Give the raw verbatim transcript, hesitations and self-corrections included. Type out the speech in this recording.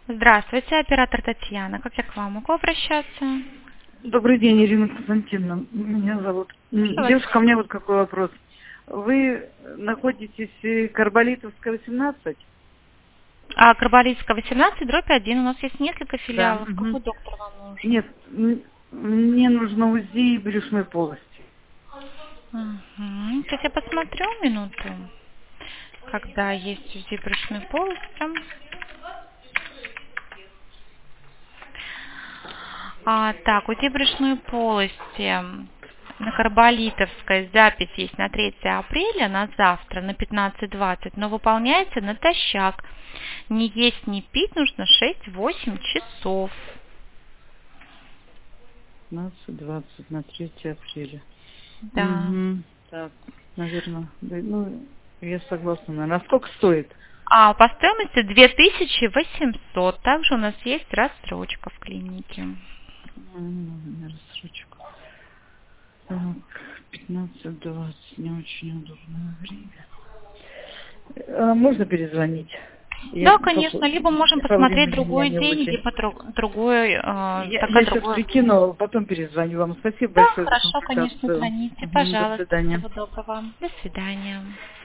Здравствуйте, оператор Татьяна. Как я к вам могу обращаться? Добрый день, Ирина Константиновна. Меня зовут. М, Давайте. Девушка, у меня вот какой вопрос. Вы находитесь в Карболитовская, восемнадцать? А, Карболитская, восемнадцать, дробь один. У нас есть несколько Да. филиалов. Мгм. Какой доктор вам нужен? Нет, м, мне нужно УЗИ брюшной полости. Угу. Сейчас я посмотрю минуту, когда есть УЗИ брюшной полости. А, так, УЗИ брюшной полости на Карболитовской запись есть на третье апреля, на завтра, на пятнадцать двадцать, но выполняется натощак. Не есть, не пить нужно шесть-восемь часов. пятнадцать двадцать на третье апреля. Да. Угу. Так, наверное, да, ну, я согласна, наверное. А сколько стоит? А по стоимости две тысячи восемьсот. Также у нас есть рассрочка в клинике. М, рассрочку. Так, пятнадцать двадцать, не очень удобное время. А можно перезвонить? Я Да, по, конечно. Либо можем по посмотреть времени у меня другой не день, очень. либо друг- другой, э, Я, тогда я сейчас другой. прикину, потом перезвоню вам. Спасибо Да, большое за хорошо, конечно, консультацию. звоните, Мгм, до пожалуйста. свидания. Всего доброго. До свидания.